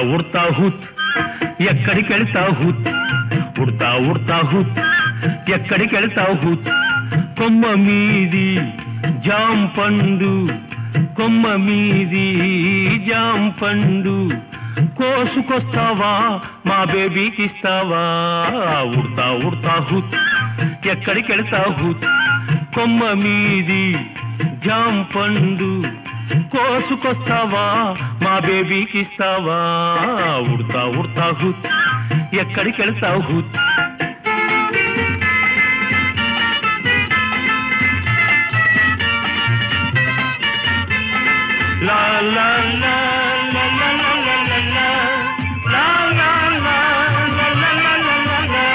ఉడతా హుత్ ఎక్కడికెళ్తావు హుత్ ఉడతా ఉడతా హుత్ ఎక్కడికెళ్తావు హుత్ కొమ్మ మీది జాం పండు కొమ్మ మీది జాం పండు కోసుకొస్తావా మా బేబీకి ఇస్తావా ఉడతా ఉడతా హుత్ ఎక్కడికెళ్తావు హుత్ కొమ్మ మీది జాం పండు కోసుకొస్తావా మా బేబీకి ఇస్తావా ఉడతా ఉడతా హుత్ ఎక్కడికెళ్తావు హుత్ లా లా లా లా లా లా లా లా లా లా లా లా లా లా లా లా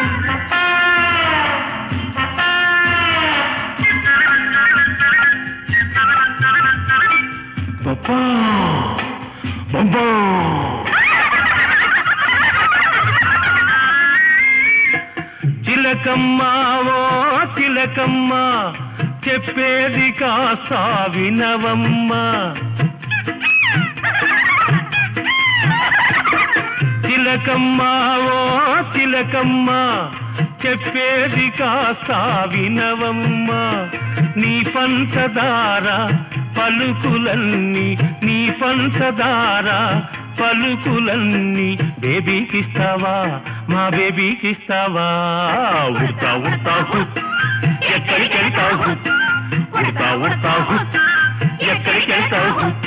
పప్పా బొంబో చిలకమ్మ ఓ చిలకమ్మ చెప్పేది కాస్త వినవమ్మ చిలకమ్మ ఓ చిలకమ్మ చెప్పేది కాస్త వినవమ్మ నీ పంచదార పలుకులన్నీ నీ పంచదార పలుకులన్నీ బేబీకిస్తావా మా బేబీకిస్తావా ఉడతా ఉడతా హుత్ ఎక్కడికెళ్తావు హుత్ ఉడతా ఉడతా హుత్ ఎక్కడికెళ్తావు హుత్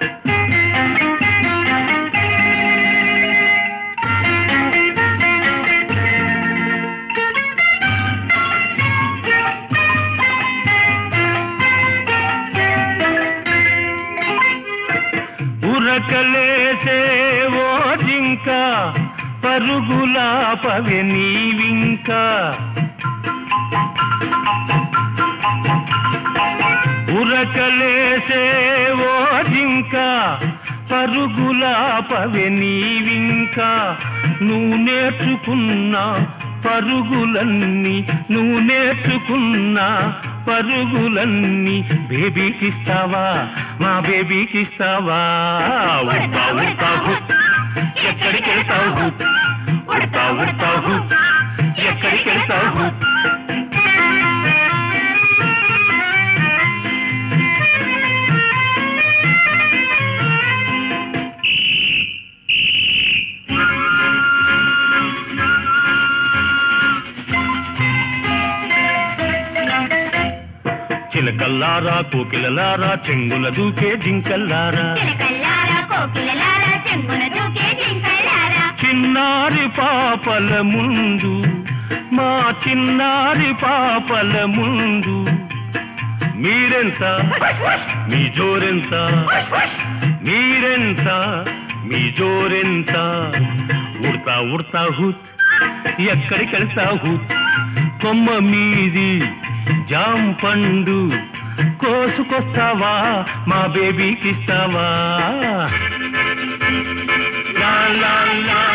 ఉరకలేసే ఓ జింక పరుగులా పవె నీవింకా ఉరకలేసే ఓ జింక పరుగులా పవె నీవింకా నువ్వు నేర్చుకున్న పరుగులన్నీ నువ్వు నేర్చుకున్న పరుగులన్నీ బేబీకిస్తావా మా బేబీకిస్తావా ఉడతా ఉడతా హుత్ ఎక్కడికెళ్తావు హుత్ ఉడతా ఉడతా హుత్ ఎక్కడికెళ్తావు హుత్ చిలకల్లారా కోకిలలారా చెంగుల దూకే జింకల్లారా చిన్నారి పాపల ముందు మా చిన్నారి పాపల ముందు మీరెంత మీ జోరెంత మీరెంత మీ జోరెంత ఉడతా ఉడతా హుత్ ఎక్కడికెళ్తావు హుత్ కొమ్మ మీది జాం పండు కోసుకొస్తావా మా బేబీకిస్తావా లా లా లా